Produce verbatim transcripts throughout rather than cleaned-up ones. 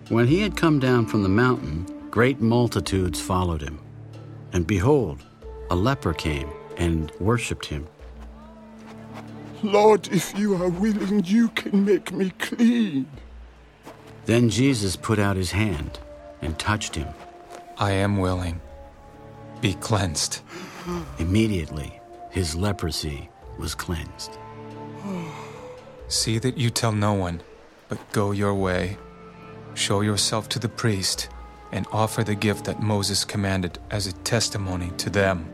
When he had come down from the mountain, great multitudes followed him. And behold, a leper came and worshipped him. Lord, if you are willing, you can make me clean. Then Jesus put out his hand and touched him. I am willing. Be cleansed. Immediately, his leprosy was cleansed. See that you tell no one, but go your way. Show yourself to the priest and offer the gift that Moses commanded as a testimony to them.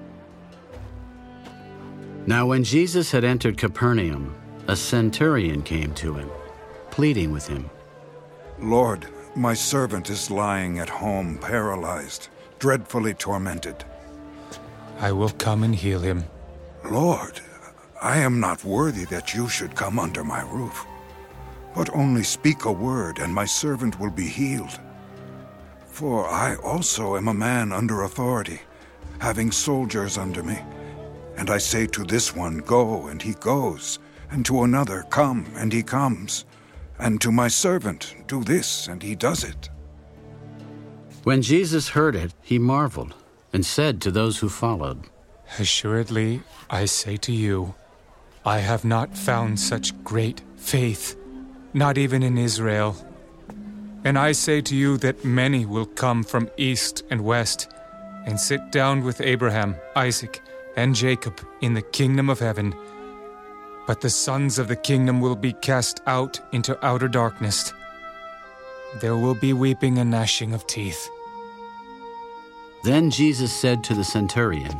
Now when Jesus had entered Capernaum, a centurion came to him, pleading with him. Lord, my servant is lying at home paralyzed, dreadfully tormented. I will come and heal him. Lord, I am not worthy that you should come under my roof. But only speak a word, and my servant will be healed. For I also am a man under authority, having soldiers under me. And I say to this one, go, and he goes, and to another, come, and he comes, and to my servant, do this, and he does it. When Jesus heard it, he marveled, and said to those who followed, Assuredly, I say to you, I have not found such great faith, not even in Israel. And I say to you that many will come from east and west, and sit down with Abraham, Isaac, and Jacob in the kingdom of heaven. But the sons of the kingdom will be cast out into outer darkness. There will be weeping and gnashing of teeth. Then Jesus said to the centurion,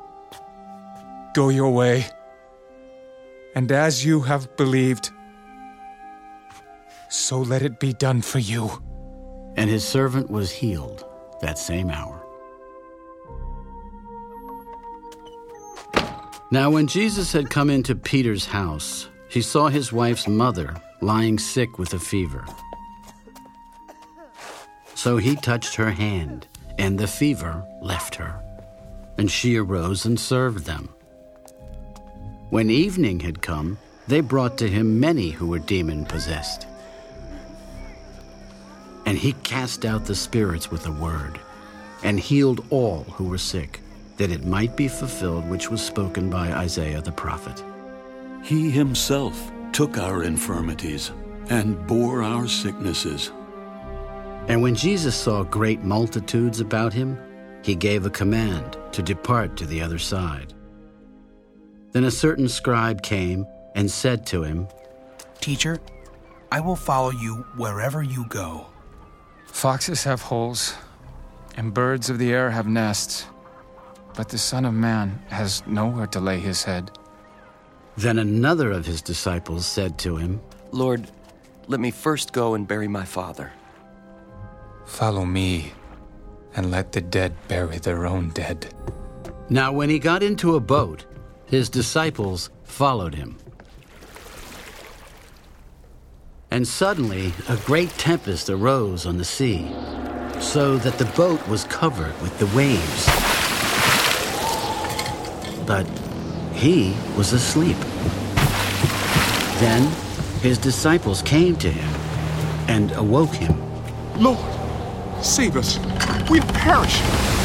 Go your way, and as you have believed, so let it be done for you. And his servant was healed that same hour. Now when Jesus had come into Peter's house, he saw his wife's mother lying sick with a fever. So he touched her hand, and the fever left her, and she arose and served them. When evening had come, they brought to him many who were demon-possessed. And he cast out the spirits with a word, and healed all who were sick, that it might be fulfilled which was spoken by Isaiah the prophet. He himself took our infirmities and bore our sicknesses. And when Jesus saw great multitudes about him, he gave a command to depart to the other side. Then a certain scribe came and said to him, Teacher, I will follow you wherever you go. Foxes have holes, and birds of the air have nests, but the Son of Man has nowhere to lay his head. Then another of his disciples said to him, Lord, let me first go and bury my father. Follow me, and let the dead bury their own dead. Now when he got into a boat, his disciples followed him. And suddenly a great tempest arose on the sea, so that the boat was covered with the waves. But he was asleep. Then his disciples came to him and awoke him. Lord, save us. We'll perish.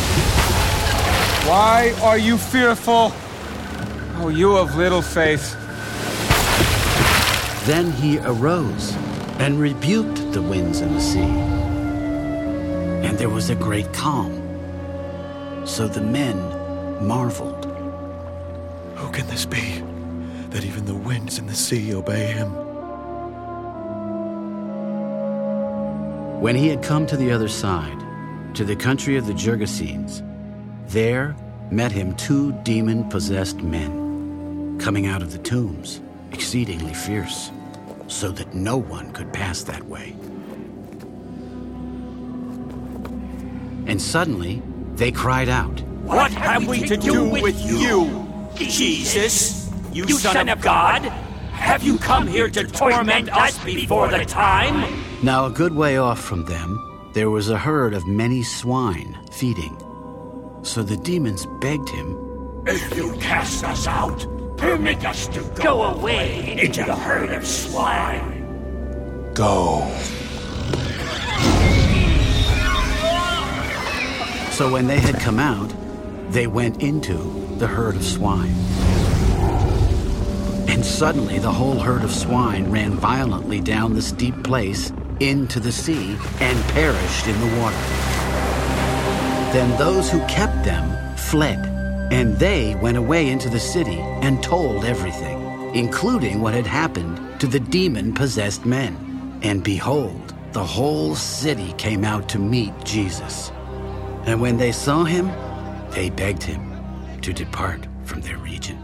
Why are you fearful, O you of little faith? Then he arose and rebuked the winds and the sea. And there was a great calm. So the men marveled. Who can this be, that even the winds and the sea obey him? When he had come to the other side, to the country of the Gergesenes, there met him two demon-possessed men, coming out of the tombs, exceedingly fierce, so that no one could pass that way. And suddenly they cried out, What have we to do with you, Jesus, you Son of God? Have you come here to torment us before the time? Now a good way off from them, there was a herd of many swine feeding. So the demons begged him, If you cast us out, permit us to go away into the herd of swine. Go. So when they had come out, they went into the herd of swine. And suddenly the whole herd of swine ran violently down the steep place into the sea and perished in the water. Then those who kept them fled, and they went away into the city and told everything, including what had happened to the demon-possessed men. And behold, the whole city came out to meet Jesus. And when they saw him, they begged him to depart from their region.